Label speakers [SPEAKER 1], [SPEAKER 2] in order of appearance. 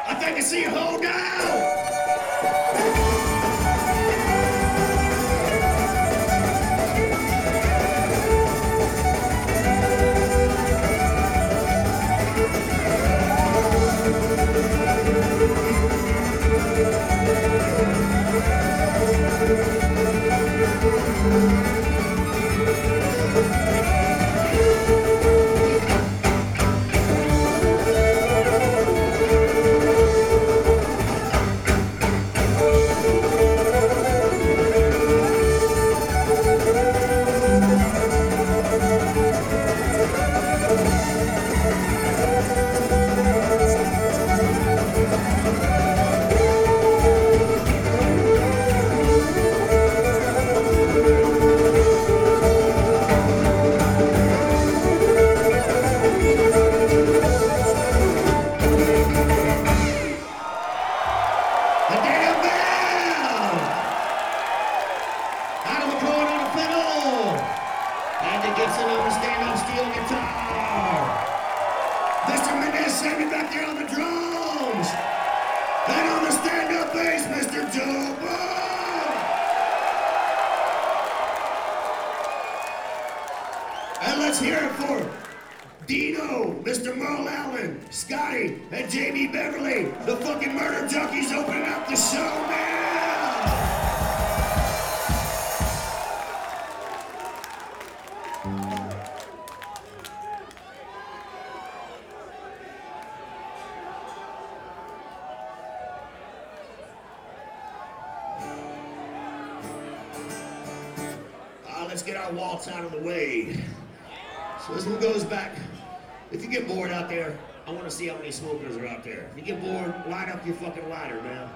[SPEAKER 1] I think I see a hold down. The damn bell! Adam McCoy on the fiddle! Andy Gibson on the stand-up steel guitar! Mr. Mendez standing back there on the drums! And on the stand-up bass, Mr. Joe Bob! And let's hear it for Dino, Mr. Merle Allen, Scotty, and Jamie Beverly, the fucking murder junkies opening up the show now! Let's get our waltz out of the way. So this one goes back. If you get bored out there, I want to see how many smokers are out there. If you get bored, light up your fucking lighter, man.